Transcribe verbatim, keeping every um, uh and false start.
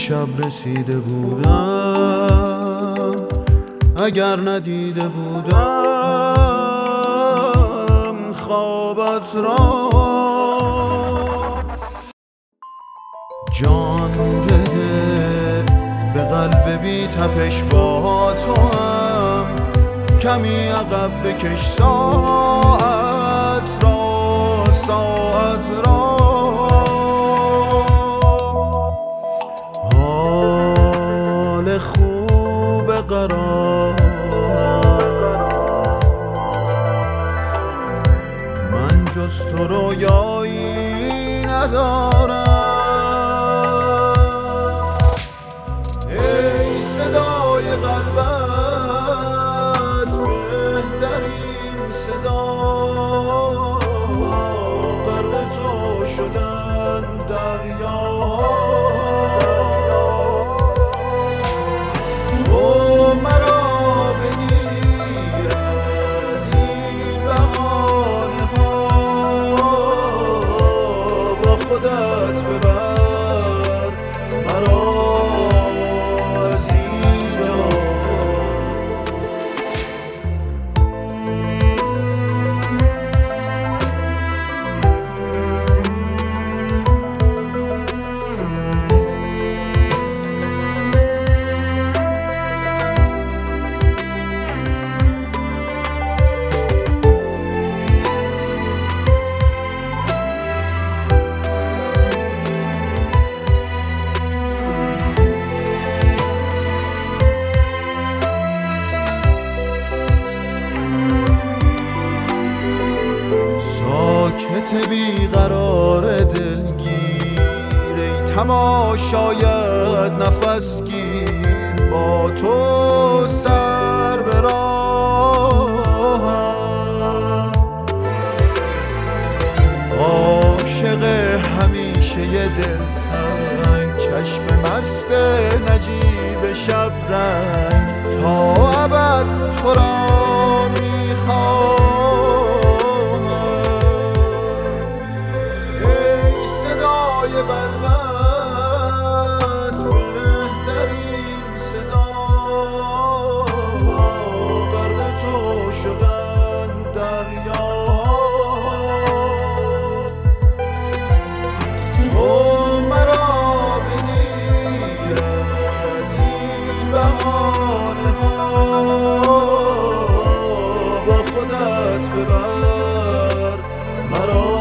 شب رسیده بودم، اگر ندیده بودم خوابت را. جان بده به قلب بی تپش با تو هم، کمی عقب بکش ساعت را ساعت را. حال خوب قرارم، من جز تو رویایی ندارم. ای صدای قلبت بهترین صدا، غرق تو شدن دریا. تو مرا بگیر از این بهانه ها، با خودت ببر مرا از اینجا. ساکت بیقرار دلگیر، ای تماشاید نفس گیر، با تو سر به راهم. عاشق همیشه دلتنگ، چشم مست نجیب شبرنگ، تا ابد تو را میخوام. قلبت بهترین صدا، غرق تو شدن دریا. تو مرا بگیر از این بهانه ها، با خودت ببر مرا